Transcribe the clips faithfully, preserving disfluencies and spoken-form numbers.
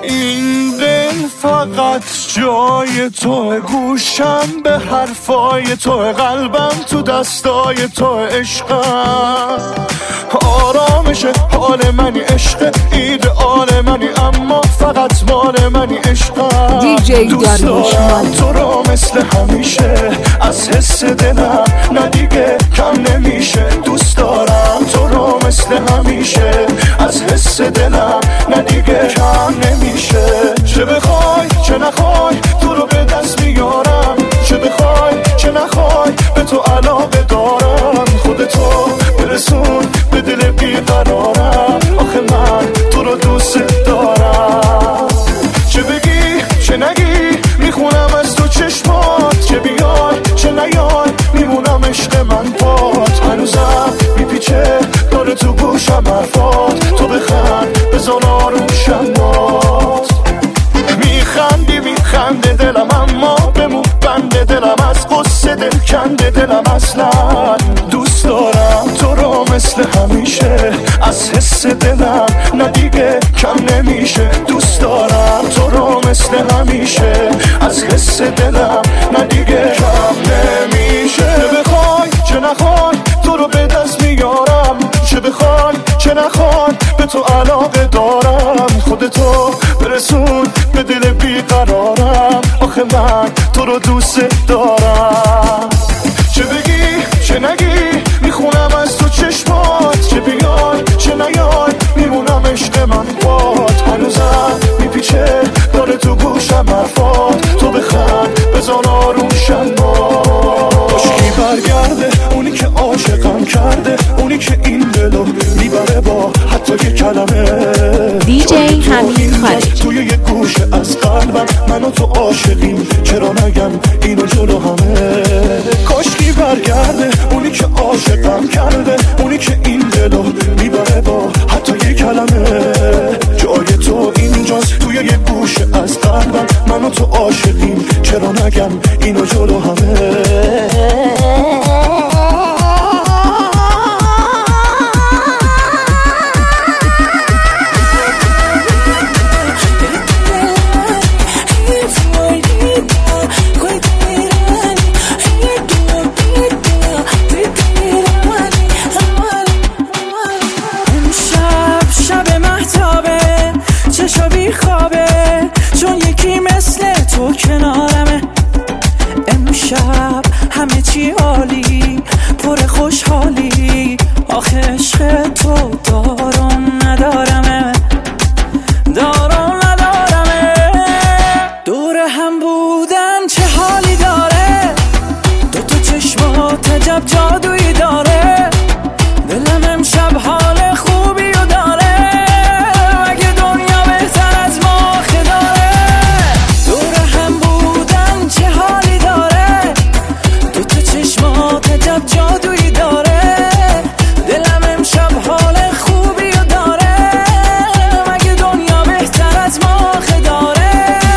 این دل فقط جای تو، گوشم به حرفای تو، قلبم تو دستای تو، عشقم آرامش حال منی، عشق ایدئال منی، اما فقط مال منی، عشقم دی جی دوست دارم تو رو مثل همیشه، از حس دلم نه دیگه کم نمیشه، دوست دارم تو رو مثل همیشه، از حس دلم نه دیگه کم نمیشه. چه بخوای چه نخوای تو رو به دست میارم، چه بخوای چه نخوای به تو علاقه دارم، خودتو برسون به دل بیقرارم، آخه من تو رو دوست دارم. چه بگی چه نگی میخونم از تو چشمات، چه بیای چه نیای میمونم عشق من بات، هنوزم میپیچه داره تو گوشم حرفات، تو بخند بزن آروشم بات. میخندی میخنده دلم اما بمون بنده دلم، از قصه دل کنده دلم، اصلا دوست دارم تو رو مثل همیشه، از حس دلم نه دیگه کم نمیشه، دوست دارم تو رو مثل همیشه، از حس دلم نه دیگه کم نمیشه. چه بخوای چه نخوای تو رو به دست میارم، چه بخوای چه نخوای به تو علاقه دارم، خودتو برسون به دل بیقرارم، آخه من تو رو دوست دارم. چه بگی چه نگی میخونم از تو چشمات، چه بیای چه نیای میمونم عشق من بات، هنوزم میپیچه داره تو گوشم حرفات، تو بخند بزن آروشم بات. عشقی برگرده اونی که عاشقم کرده، اونی که این دلو میبره با حتی یه کلمه، دی جی حمید خالد توی یه گوشه از قلبم من و تو عاشقیم، چرا نگم اینو جلو همه. کاشکی برگرده اونی که عاشقم کرده، اونی که این دلو میبره با حتی یه کلمه، جای تو اینجاست توی یه گوشه از قلبم من و تو عاشقیم، چرا نگم اینو جلو همه. کنارمه امشب همه چی عالی، پر خوشحالی، آخه عشق تو دارم ندارمه، دارم ندارمه. دور هم بودن چه حالی داره، دو تا چشمات عجب جادویی داره، دلم امشب حال خوبی و داره، مگه دنیا بهتر از ما داره. دور هم بودن چه حالی داره، دو تا چشمات عجب جادویی داره، دلم امشب حال خوبی و داره، مگه دنیا بهتر از ما داره.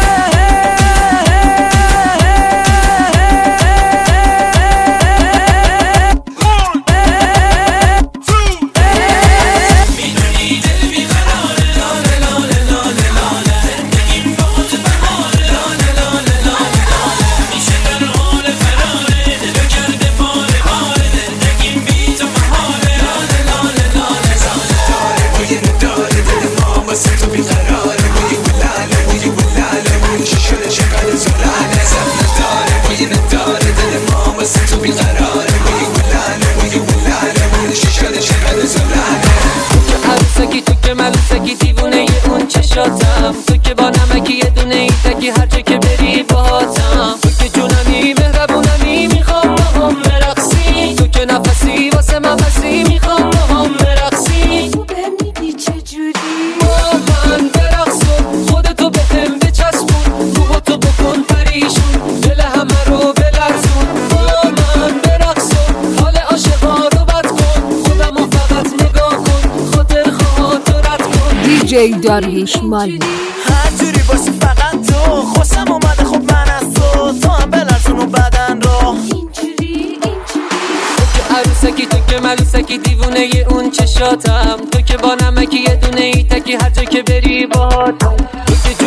عروسکی تو که ملوسکی دیوونه ی اون چشاتم، تو که با نمکی یه دونه ای تکی هر جا که بری باهاتم، تو که جونمی مهربونمی میخوام با هم برقصی، تو که نفسی واسه من بسی میخوام با هم برقصی، تو بمیدی چجوری با من برقص و خودتو به هم بچسبون، روحتو بکن پریشون، دل همه رو بلرزون، با من برقص و حال عاشقا رو بد کن، خودمو فقط نگاه کن، خاطر خاطرت کن. دی جی داریوش مالی هر جوری باشی فقط تو، خوشم اومده خب من از تو، تو هم بلرزون و بدن رو اینجوری اینجوری. تو که عروسکی تو که ملوسکی دیوونه ی اون چشاتم، تو که با نمکی یه دونه ای تکی هر جا که بری باهاتم، تو که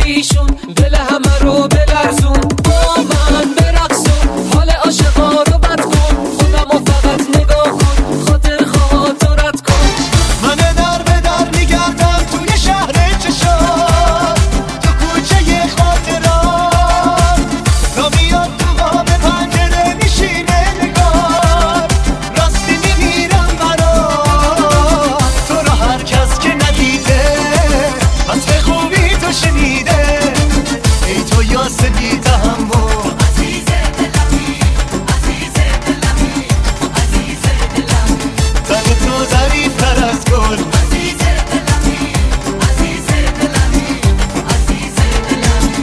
ایشون دل همه رو بلرزون، با من برقصون، حال عاشقا رو بد کن، خودمو فقط نگاه کن، خاطر خاطرت کن. من در به در میگردم توی شهر چشات، تو کوچه خاطرات، تا میاد تو قاب پنجره میشینه نگار، راستی میمیرم برات، تو رو هر کس که ندیده وصف خوبی تو شنیده، ای تو یاسمی تحمل، عزیز دلمی، عزیز دلمی، عزیز دلمی، تن تو ظریفتر از گل، عزیز دلمی، عزیز دلمی، عزیز دلمی.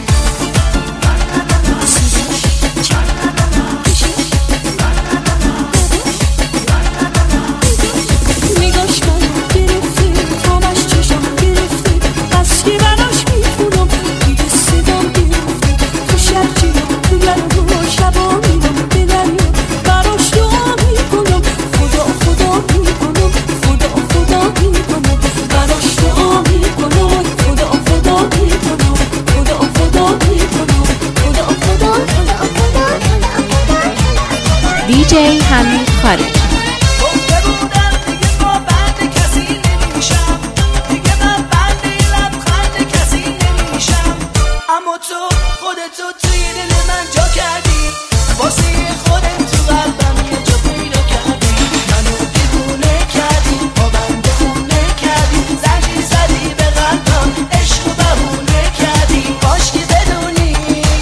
نگاش منو گرفته، همش چشم گرفته، بس که براش میخونم دیگه صدام گرفته، تو شرجیام تو گرم و شبا میرم به دریا، براش دعا میکنم، خدا خدا میکنم، خدا خدا میکنم، براش دعا میکنم، خدا خدا میکنم، خدا خدا میکنم، خدا خدا خدا خدا دی جی حمید خارجی. گفته بودم دیگه با بند کسی نمیشم، دیگه من بند لبخند کسی نمیشم، اما تو خودتو توی دل من جا کردی، واسه خودت تو قلبم یه جا پیدا کردی، منو دیوونه کردی، با بند خونه کردی، زنجیر زدی به قلبم، عشق و بهونه کردی، باش که بدونی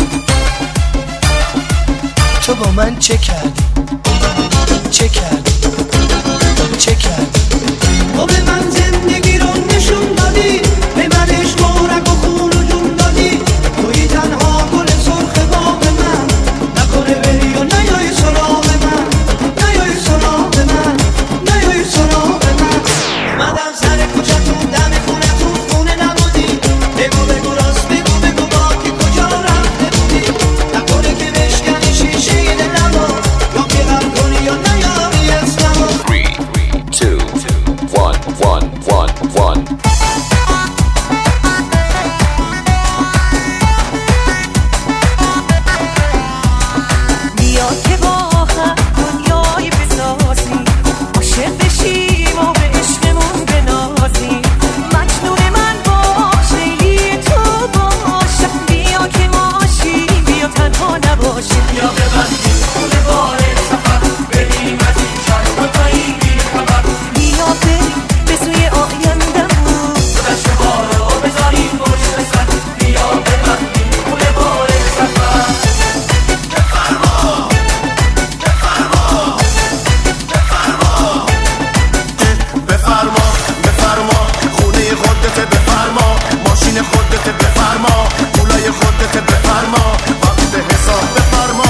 تو با من چه کردی، چه کردی، چه کردی. تو به من زندگی رو نشون دادی، به من عشق و رگ و خون و جون دادی، توی تنها گل سرخ باغ من، نکنه بری و نیای سراغ من، نیای سراغ من، نیای سراغ من. اومدم سر کوچه‌تون دم خونه‌تون، خونه نبودی، بگو بگو راست بگو بگو با که کجا رفته بودی، نکنه که بشکنی شیشه دلمو، یا که غم کنی یا نیاری اسممو. Three, two, one, one, one, one. بیا که با هم دنیای بسازیم، عاشق بشیم و به عشقمون بنازیم، مجنون من باش لیلی تو باشم، بیا که ماشیم بیا تنها نباشیم، بیا ببندیم خونه بار سفر، بریم از این شهر و تا این بی خبر، بیا بریم به سوی آینده‌مون، دشت بارا بذاریم پشت سر، بیا ببندیم خونه بار سفر. بفرما بفرما خونه خودت، بفرما ماشین خودت، بفرما پولای خودت، بفرما وقت حساب، بفرما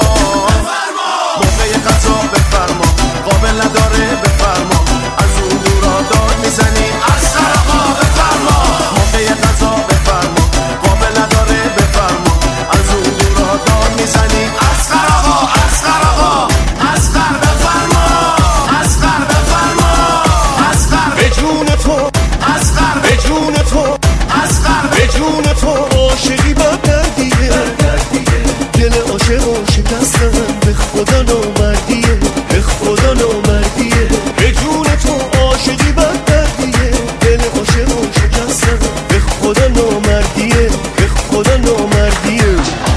موقع غذا، بفرما قابل نداره، بفرما از اون دورا داد میزنی از سرقا، بفرما موقع غذا، بفرما قابل نداره، بفرما از اون دورا داد میزنی از سرقا، از سرقا، از سر، بفرما از سر، بفرما به جون تو، اصغر به جون تو، اصغر به جون تو، عاشقی بد دردیه، دل عاشق و شکستن به خدا نامردیه، به خدا نامردیه، به جون تو عاشقی بد دردیه، دل عاشق و شکستن به خدا نامردیه، به خدا نامردیه.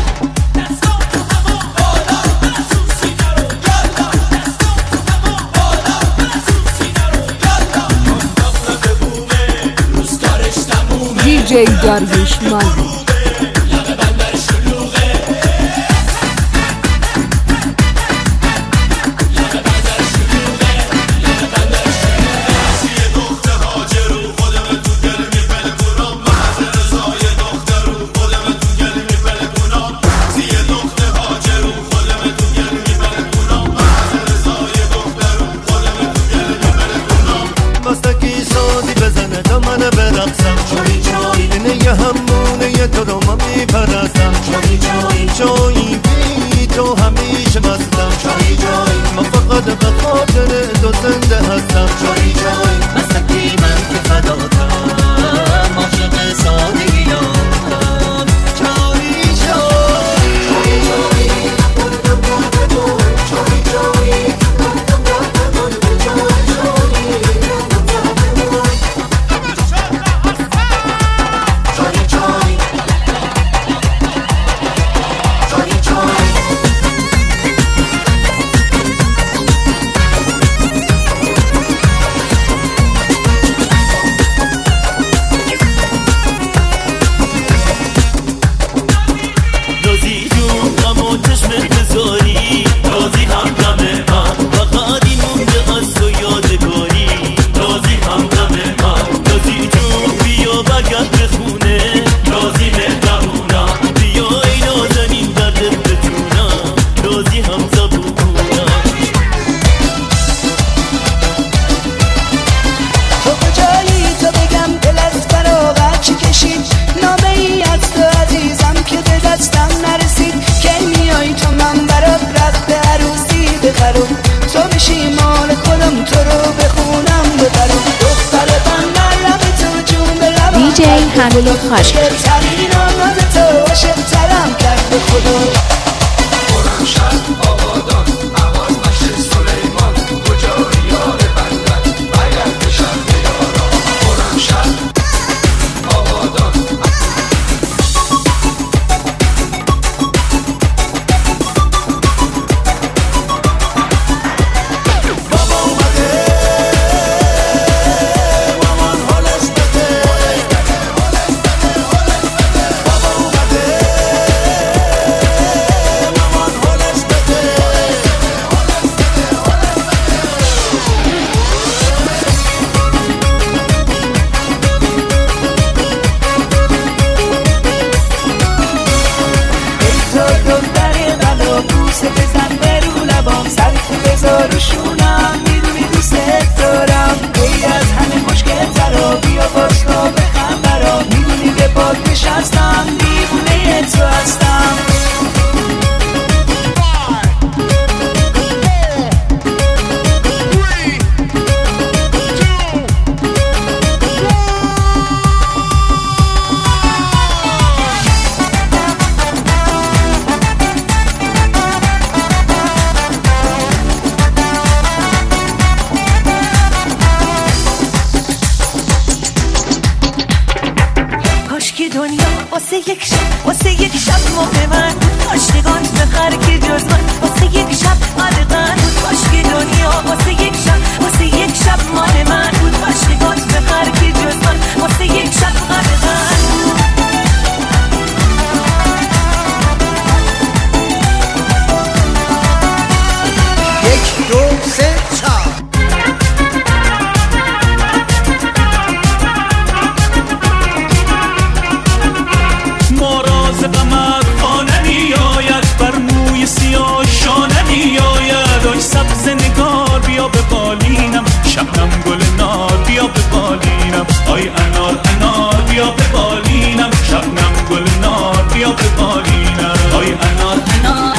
دی جی داریوش مالی. جایی بی تو همیشه مستم، جایی جایی من فقط به خاطر تو زنده هستم، جایی جایی مسکی من که فداتم، عاشق سادگی دارم. حمید خارج. عاشق‌ترین آنات تو عاشق‌ترم کرد به خدا. خرمشهر آبادان احواز مشت سلیمان کجایی یار بندر برگرد به شهر یاران. خرمشهر آبادان بابا اومده مامان حالش بده. بابا اومده مامان حالش بده. ای تو دختر بلا بوسه بزن به رو لبام، سرت بذار و شونم، میدونی دوست دارم. ای از همه مشکل ترا بیا باشنا بخم برا، میدونی به پاک نشستم دیوونه تو هستم. کاشکی دنیا واسه یک شب واسه یک شب ماه من کاشتگان بخر که جز من واسه یک شب قدغن بود. کاشکی دنیا واسه یک شب واسه یک شب ماه من بود. کاشتگان بخر که جز من واسه یک شب قدغن بود. یک دو سه چهار. ما راز غمت پا نمی آید، بر موی سیاه شا نمی آید. آی سبز نگار بیا به بالینم، شبنم گل نار بیا به بالینم. آی انار انار بیا به بالینم، شبنم گل نار بیا به بالینم. آی انار انار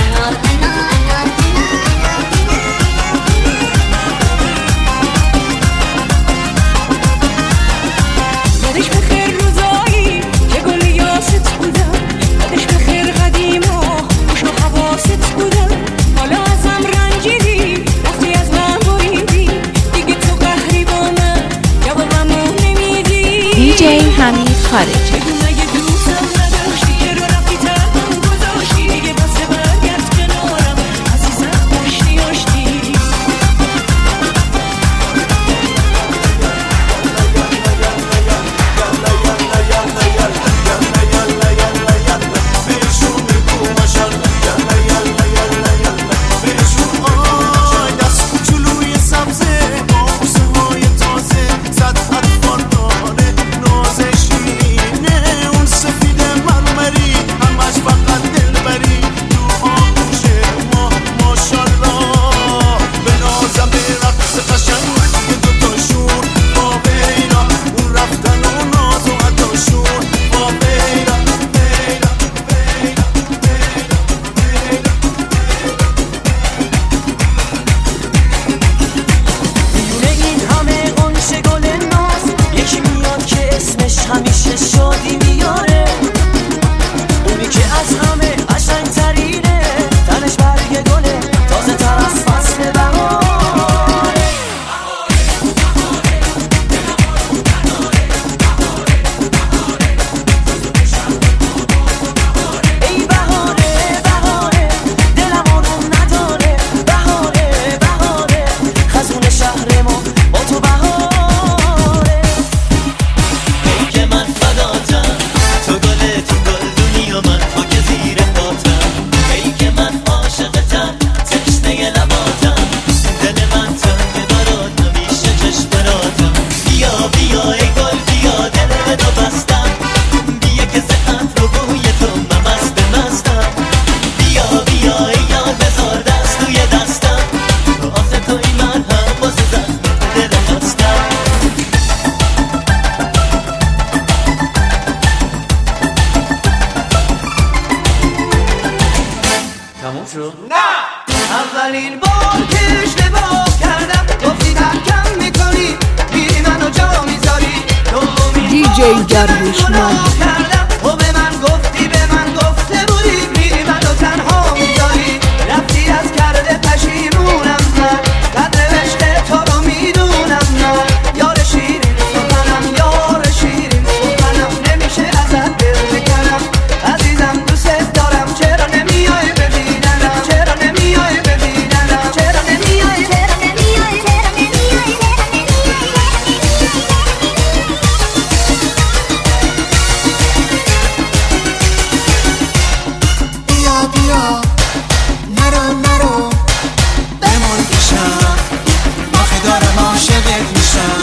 یادش بخیر روزایی که گل یاست بودم، یادش بخیر قدیما خوش و حواست بودم. حالا ازم رنجیدی رفتی از من بریدی، دیگه تو قهری با من جوابمو نمیدی. دیجی حمید خارج. بگو مگه دوستم نداشتی که رو رفتی تنم گذاشتی، دیگه واسه برگرد کنارم عزیزم داشتی آشتی. بهشون بگو ماشالله یلا یلا یلا یلا. بهشون آی دست کوچولوی سبزه با بوسه های تازه، صد اطفال داره ناز شیرینه. اون سفید مرمری همش فقط دلبری تو آغوش ما ماشالله. به نازم به رقص قشنگ یه دوتاشون با بیرا، اون رفتن و ناز و عداشون با بیرا بیرا بیرا میونه این همه قنش گل ناز یکی میاد که اسمش همیشه شادی میاره. اونی که از همه قشنگ‌ترینه، تنش برگ گله تازه تر از فصل بهاره. ای بهاره بهاره دلم آروم نداره، بهاره بهاره خزون شهر ما با تو بهاره. ای که من فداتم تو گل تو گلدونی و من خاک زیر پاتم. ای که من عاشقتم تشنه لباتم، دل من تنگ برات همیشه چشمراتم. بیا بیا ای گل بیا دل تو بستم، بیا که زهت رو بوی تو من مست مستم. بیا بیا ای یار بذار دست توی دستم، آخه تو این من هم واسه زخم دل خستم. تموم شد؟ اولین بار که اشتباه کردم گفتی ترکم میکنی، میری منو جا میذاری. دومین جی داریوش مالی و به من گفتی به من گفته بودی میری منو تنها میذاری رفتی از کرده پشیمونم من قدر عشق تو رو میدونم من یار شیرین سخنم یار شیرین سخنم نمیشه ازت دل بکنم عزیزم دوست دارم چرا نمیای ببینم چرا نمیای ببینم چرا نمیای چرا نمیای چرا نمیای بیا بیا نرو نرو بمون پیشم آخه دارم عاشقت میشم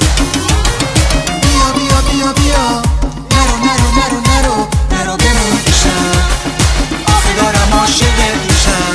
بیا بیا بیا بیا نرو نرو نرو نرو نرو بمون پیشم آخه دارم عاشقت میشم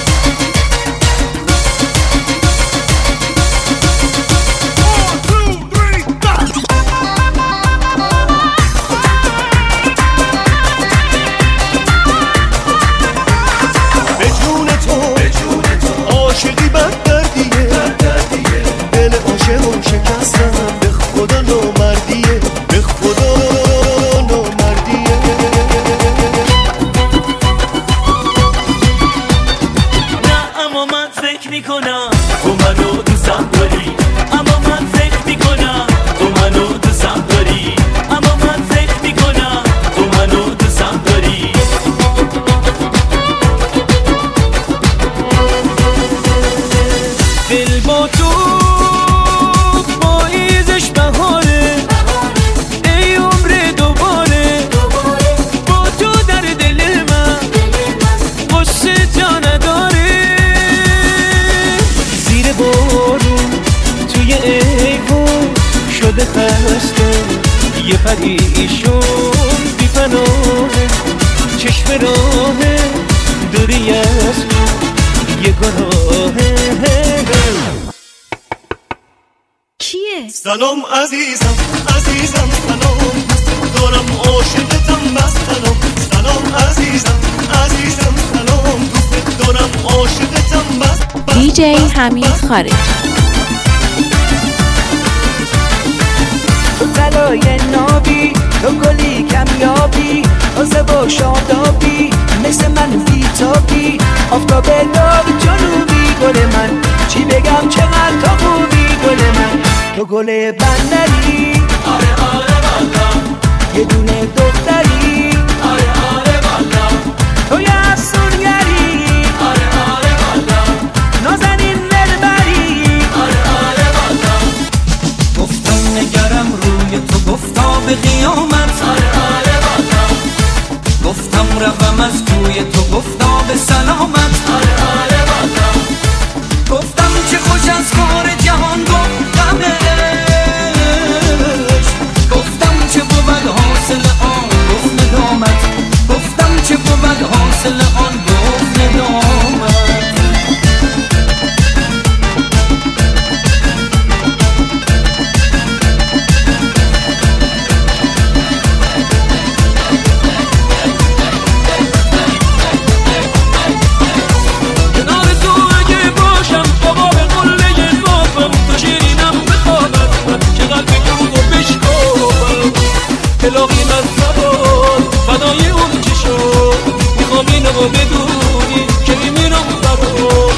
به جون تو عاشقی بد دردیه دل عاشق شکستم به خدا نامردیه به خدا نامردیه نه اما من فکر میکنم تو منو دوستم داری اما من فکر میکنم تو منو دوستم داری اما من فکر میکنم تو منو دوستم داری دل با تو پاییزش بهاره ای عمر دوباره با تو در دل من قصه جا نداره زیر بارون توی ایوون شده خسته یه پریشون بی پناهه چشم راهه دوری از تو یه گناهه کیه؟ سلام عزیزم عزیزم سلام دوست دارم عاشقتم بس سلام سلام عزیزم عزیزم سلام دوست دارم عاشقتم بس دی جی حمید خارج تو طلای نابی تو گلی کمیابی تازه و شادابی مثل من بیتابی آفتاب داغ جنوبی گل من چی بگم چقدر تو خوبی گل من تو گل بندری آره آره والا یه دونه دختری آره آره والا تو یه افسونگری آره آره والا نازنین دلبری آره آره والا گفتم نگرم روی تو گفتا به قیامت آره آره والا گفتم روم از توی تو گفتا به سلامت آره آره والا گفتم چه خوش از کار جهان گفتمش گفتم چه بود حاصل آن گفت ندامت گفتم چه بود حاصل آن گفت ندامت الاغی من نباد فدای اون چی شد میخوام اینو بدونی که میمیرم برات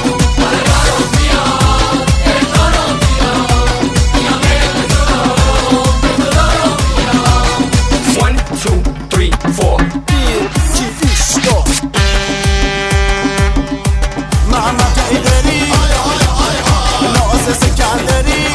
One, two, three, four. محمد ایدری ناز سکندری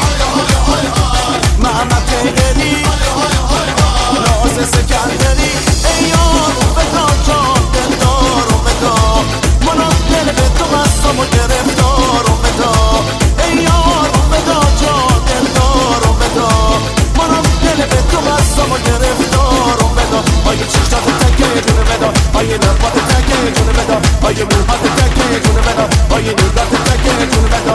محمد ایدری ناز سکندری ای یار و فدا جان دلدار و فدا منم دل به تو بستم و گرفتار و فدا ای یار و فدا جان دلدار و فدا منم دل به تو بستم و گرفتار و فدا آیه چشتات تکه جونه فدا آیه لبات تکه جونه فدا آیه موهات تکه جونه فدا آیه نگات تکه جونه فدا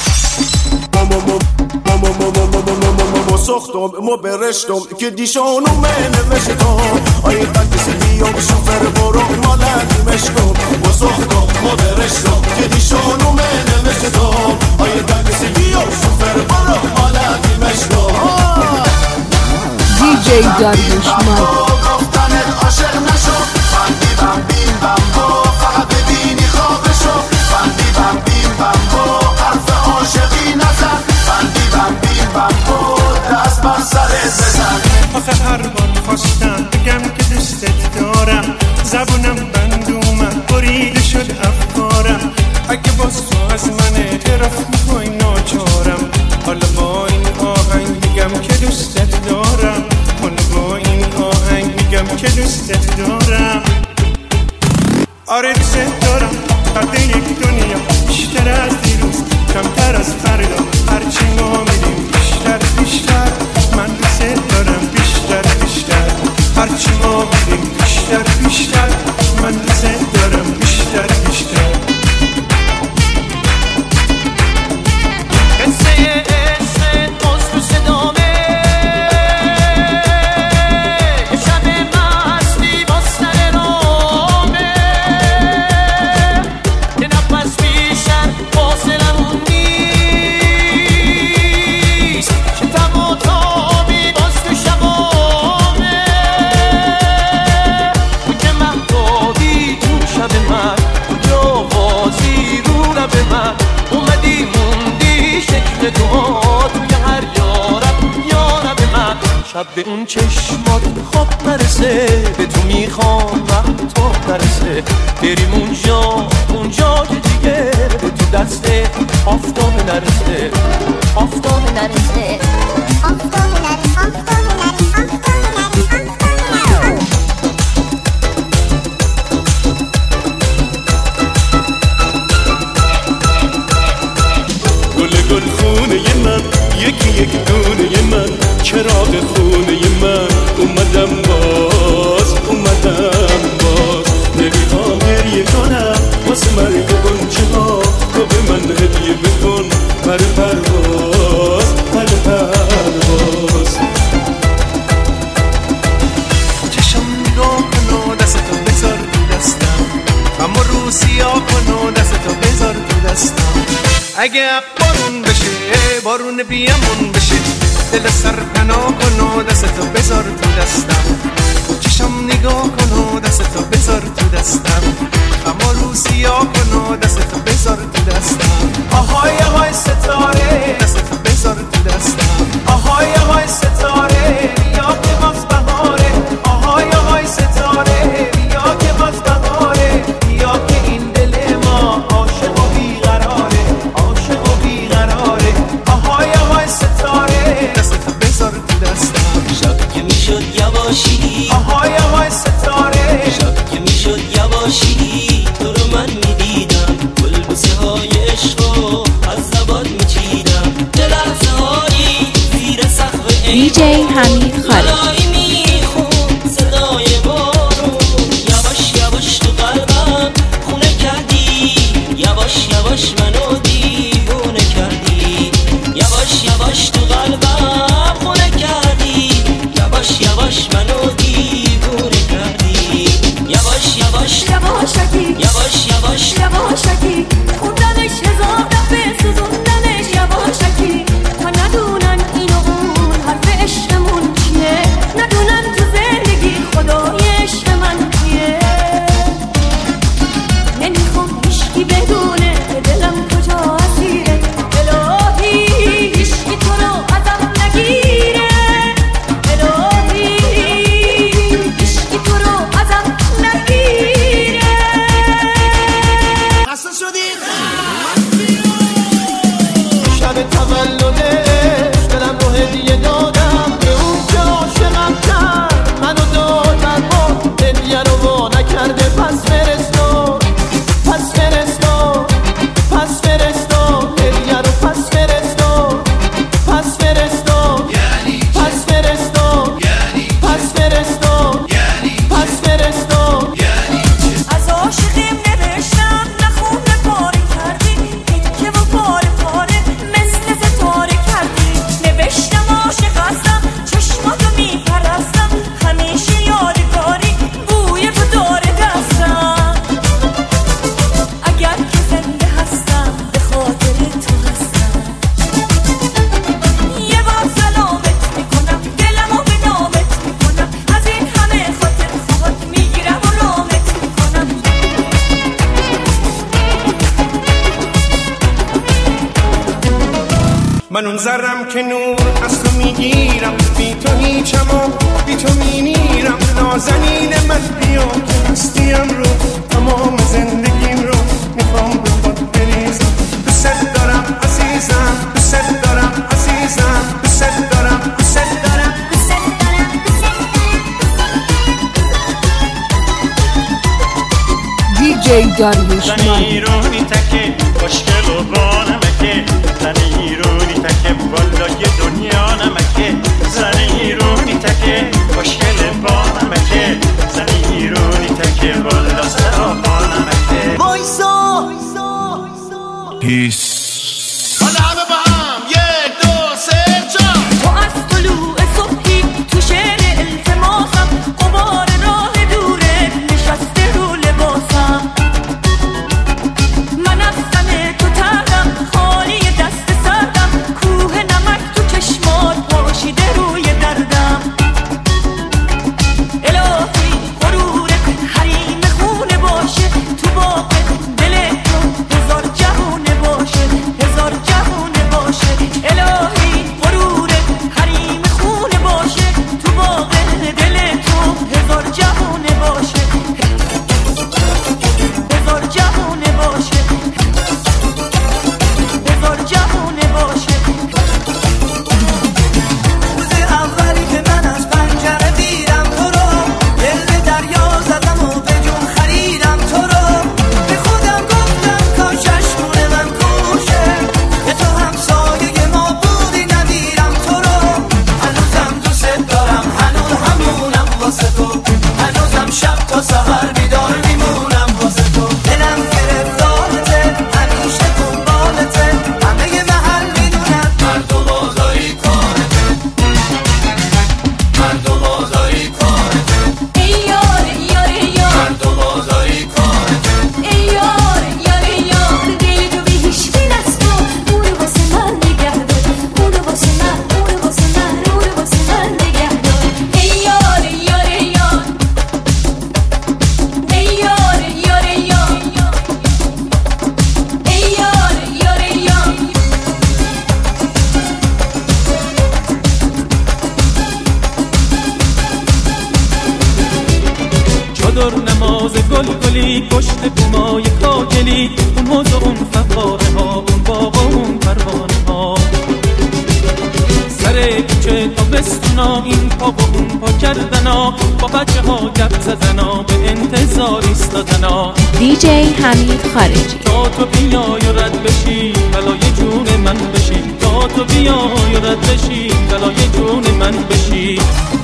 ساختم ما برشتم که دیشانو من نوشتم آیه تکسی بیام شوفر برو مالندی مشکم ما ساختم ما برشتم که دیشانو من نوشتم آیه تکسی بیام شوفر برو مالندی مشکم دی جی داریوش مایک. گفتنت عاشق نشو بندی بم بیم بم با فقط ببینی خوابشو بندی بم بیم بم با حرف عاشقی نزن بندی بم بیم بم با دست بر سرت بزن. آخه هر بار خواستم بگم که دوستت دارم زبونم بند اومد بریده شد افکارم اگه باز تو از من اعتراف میکنی ناچارم حالا با این آهنگ میگم که دوستت دارم حالا با این آهنگ میگم که دوستت دارم. آره دوستت دارم قد یک دنیا بیشتر از دیروز کمتر از فردا هرچی ما میریم بیشتر بیشتر من دوستت دارم بیشتر بیشتر هرچی ما میریم بیشتر بیشتر من دوستت دارم بیشتر بیشتر. قصه عشق مزد صدامه شب مستی بستر رامه که نفس بیشتر فاصلمون نیست شتم و تابی باز تو شبامه تو که محتابی تو شب من کجا بازی رو لب من اومدی موندی شکل تو توی هر یارب یارب من شب به اون چشمات خواب نرسه به تو میخوام وقت تو نرسه بریم اونجا اونجا که دیگه به تو دست آفتاب نرسه آفتاب نرسه آفتاب نرسه آفتاب نرسه گل خونه من یکی یک دونه من چراغ خونه من اومدم باز اومدم باز نمیخوام گریه کنم واسه مرگ گنچه ها تو به من هدیه بکن پر پرواز پر پرواز. چشم نگاه کن و دستتو بذار تو دستم اما رو سیاه کن و دستتو بذار تو دستم اگه بارون بشه بارون بیامون بشه دل سر پناه کن و دستتو بذار تو دستم چشم نگاه کن و دستتو بذار تو دستم اما رو سیاه کن و دستتو بذار تو دستم آهای آهای ستاره دستتو بذار تو دستم آهای آهای ستاره بیا که باز بهاره آهای آهای ستاره بیا که باز بهاره بیا که این دل ما عاشق و بیقراره عاشق و بیقراره آهای آهای ستاره دستتو بذار تو دستم شب که میشد یواشی آهای آهای ستاره شب که میشد یواشی تو رو من میدیدم گلبوسه های عشقو از زبان میچیدم به لحظه هایی زیر سقف دی جی حمید خارجی میخون صدای بارون یواش یواش تو قلبم خونه کردی یواش یواش منو دیوونه کردی یواش یواش تو قلبم خونه کردی یواش یواش منو دیوونه کردی یواش یواش یواشکی یواش یواش یواشکی خوندنش هزار دفعه سوزوندنش یواشکی تا ندونن این و اون حرف عشقمون چیه من اون ذرم که نور از تو میگیرم، بی تو هیچم و بی تو میمیرم. نازنین من بیا که هستیم رو، تمام زندگیم رو میخوام به خود بریزم. دوست دارم عزیزم، دوست دارم عزیزم، دوست دارم دوست دارم دی جی داریوش مانی ایرونی تکه خوشگل و با نمکه، زن ایرونی تکه بالای دنیا نمکه. زن ایرونی تکه خوشگل با نمکه، زن ایرونی تکه بالا سرا با نمکه. وایسا پیس حالا همه با هم یک دو سه چهار. تو از طلوع صبحی تو شعر التماسم، غبار راه دوره نشسته رو لباسم. من از تن تو تردم، خالی دست سردم، کوه نمک تو چشمات پاشیده روی دردم. الهی غرورت حریم خونه باشه، تو باغ دل تو هزار جهونه باشه، هزار جهونه باشه. الهی غرورت حریم خونه باشه، تو باغ دل تو هزار جهونه باشه، هزار جهونه باشه، هزار جهونه باشه. روز اولی که من از پنجره دیدم تو رو، دل به دریا زدم و به جون خریدم تو رو. به خودم گفتم کاشش خونه من کوشه، که تو همسایه ما بودی ندیدم تو رو. هنوزم دوست دارم، هنوز همونم واسه تو، هنوزم شب تا سحر بیدار میمونم واسه تو. دلم گرفتارته، همیشه دنبالته، همه محل میدونم مرد و بازاری کارته، مرد و بازاری کارته. ای یار یار یار، مرد و بازاری کارته. ای یار یار یار، دل تو به هیچ کی نست و اونو واسه من نگه دار، اونو واسه من، اونو واسه من، اونو واسه من نگه دار. ای یار یار یار، ای یار یار یار، ای یار یار یار. چادر نماز گل گلی پشت بومای کاگلی، اون حوض و اون فواره ها، اون باغ و اون پروانه ها. سر کوچه تا بستونا، این پا و اون پا کردنا، با بچه ها گپ زدنا، به انتظار ایستادنا. دی جی حمید خارجی تا تو بیای و رد بشی بلای جون من بشی، تا تو بیای و رد بشی بلای جون من بشی.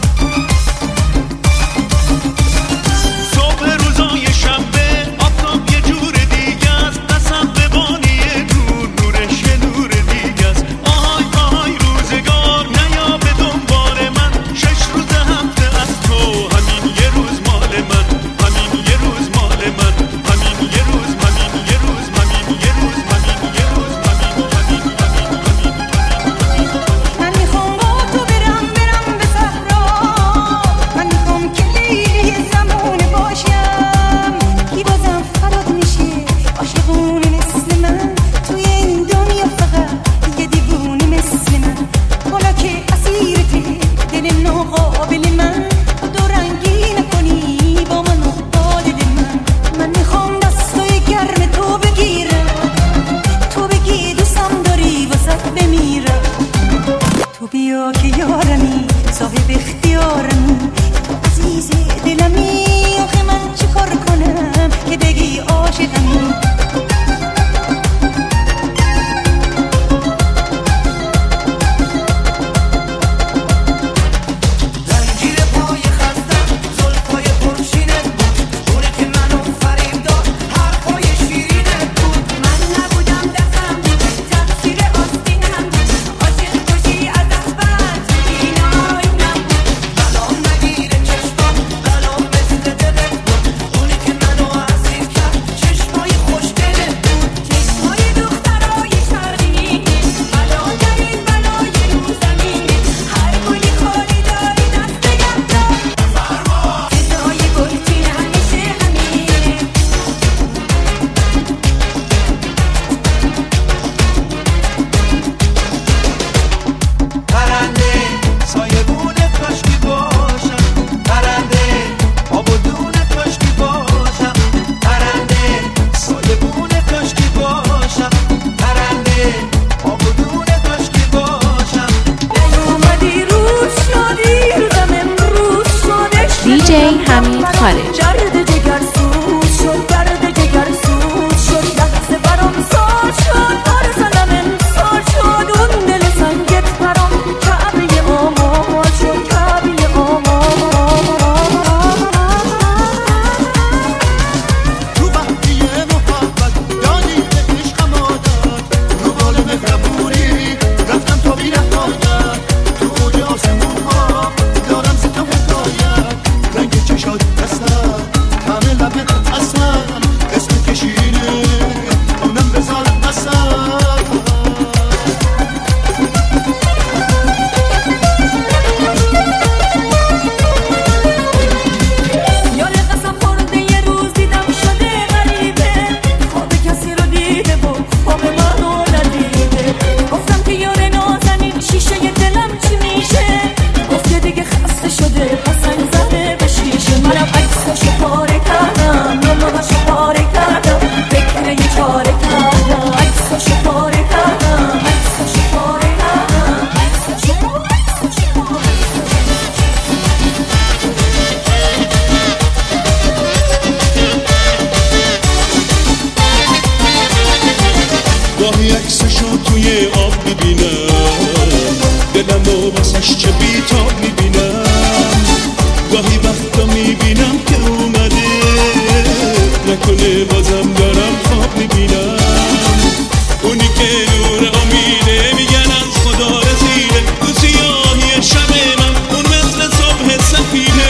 صبح روزای شنبه آفتاب یه جور دیگه است، قسم به بانی دور نورش یه نور دیگه است. آهای آهای روزگار نیا به دنبال من، شش روز هفته از تو همین یه روز مال من، همین یه روز مال من، همین یه روز، همین یه روز، همین یه روز، همین یه روز، همین همین همین همین. من میخوام با تو برم برم به صحرا، خارج. درد جگر سوز شد، درد جگر سوز شد، لحظه برام سال شد، بار زنم امسال شد، اون دل سنگت برام کعبه آمال شد، کعبه آمال. رو وقتی محبت دانی به عشقم عادت، رو بال مهربونی رفتم تا بی نهایت، تو اوج آسمون ها دارم ز تو حکایت، رنگ چشات دستم همه لبت هستم، اسم کشیده اونم بذار قسم. یار قسم خورده یه روز دیدم شده غریبه، خواب کسی رو دیده و خواب منو ندیده، گفتم که یار نازنین شیشه دلم چی میشه، گفت که دیگه خسته شده پسنگ زده به شیشه، منم عکساشو پاره کردم نامه‌هاشو پاره کردم، فکر یه چاره کردم، عکساشو پاره کردم، عکساشو پاره کردم، عکساشو پاره گاهی عکسشو توی آب میبینم، دلم و واسش چه بیتاب میبینم، گاهی وقتا میبینم که اومده، نکنه بازم دارم خواب میبینم، اونی که نور امیده میگن از خدا رسیده، تو سیاهی شب من اون مثل صبح سفیده،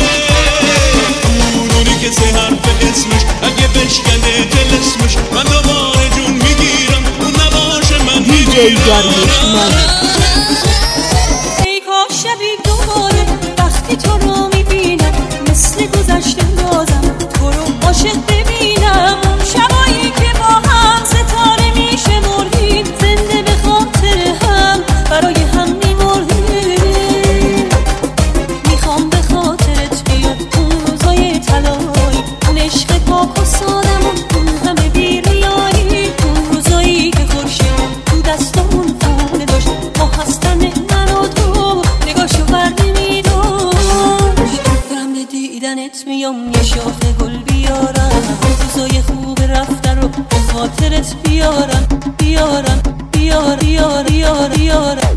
اون اونی که سه حرف اسمش اگه بشکنه دل اسمش من دوباره جون میگیرم، اون نباشه من دیجی داریوش مانی. ای کاش شبی دوباره وقتی تو رو میبینم، مثل گذشته بازم تو رو عاشق ببینم، اون شبایی که با هم ستاره میشه مردیم، زنده به خاطر هم برای هم میمردیم، میخوام به خاطرت بیاد اون روزای طلایی، اون عشق پاک و سادمون، اون همه بی‌ریایی، اون روزایی که خورشید تو دستمون خونه داشت، ما هستن من و تو نگاهشو بر نمیداشت، دارم به دیدنت میام یه شاخه گل بیارم، روزای خوب رفته رو به خاطرت بیارم، بیارم بیار بیار بیار بیارم.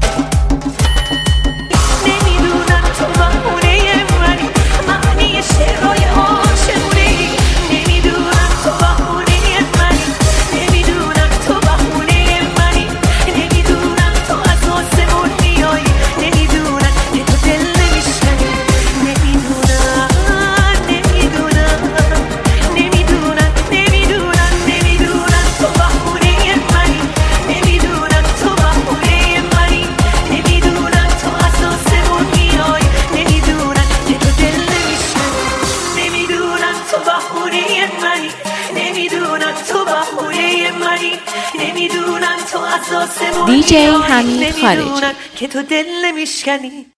نمیدونم تو بهونه منی، معنی شعرهای عاشقونی، نمیدونم تو بهونه منی، نمیدونم تو بهونه منی، نمیدونم تو از آسمون میایی، نمیدونم که تو دل نمیشکنی، نمیدونم نمیدونم نمیدونم نمیدونم نمیدونم تو بهونه منی، نمیدونم تو بهونه منی، نمیدونم تو از آسمون میایی، نمیدونم که تو دل نمیشکنی، نمیدونم تو بهونه منی، نمیدونم تو بهونه منی، نمیدونم تو از آسمون دیجی میایی، حمید خارجی. نمیدونم که تو دل نمیشکنی.